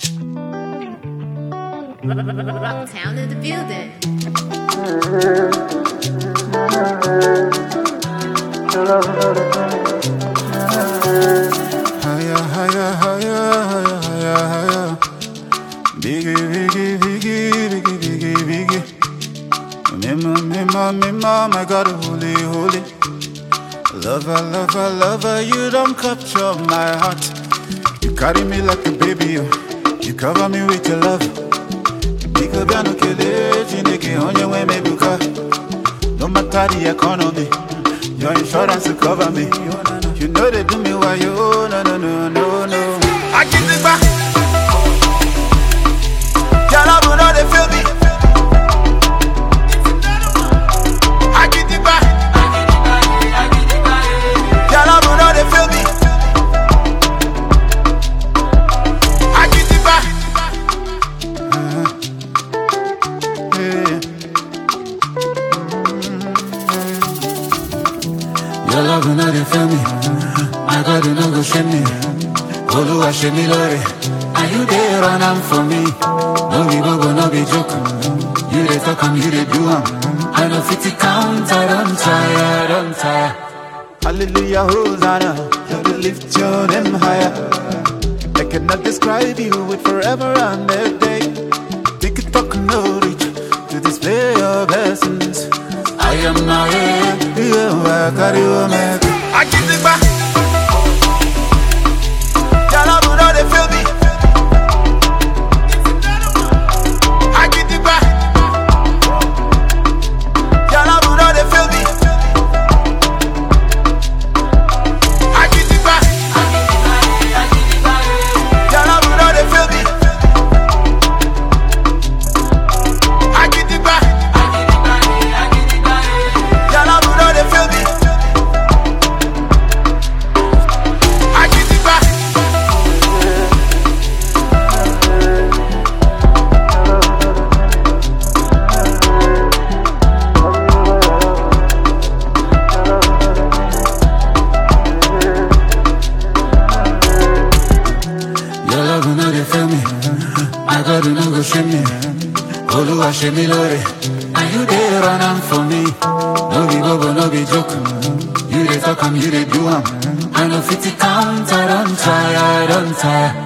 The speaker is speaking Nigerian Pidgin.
Rocktown in the building. Higher, higher, higher, higher, higher, higher. Biggie, biggie, biggie, biggie, biggie, biggie. Mima, my God, holy, holy. Lover, lover, lover, you don't capture my heart. You carry me like a baby, oh. You cover me with your love. Biko biano kele, chineke onye we me buka. No matter the economy, your insurance will cover me. You know they do me why you, no. I get it back. Your love will not feel me. I get it back. Your love will not feel me. I get it back. Your love will not feel me. My God, you know go shame me. Oluwa shame me, Lord. Are you there run am for me? No be go, no be joke. You dey talk am, you dey do am. I know 50 count, I don't tire. Hallelujah, Hosanna. Lord, we lift your name higher. I cannot describe you with forever and a day. Take it talk no reach to display your blessings. I am not here, you are carry your man. I get it back. Your love will not feel me. I get it back. Your love will not feel me. I get it back. Your love will not feel me. I get it back. Your love will not feel me. I get it back. Your love will not feel me. My God, you know go shame me. Oluwa shame me, Lord. Are you there run am for me? No be go, no be joke. You dey talk am, you dey do am. I know 50 count, I don't tire.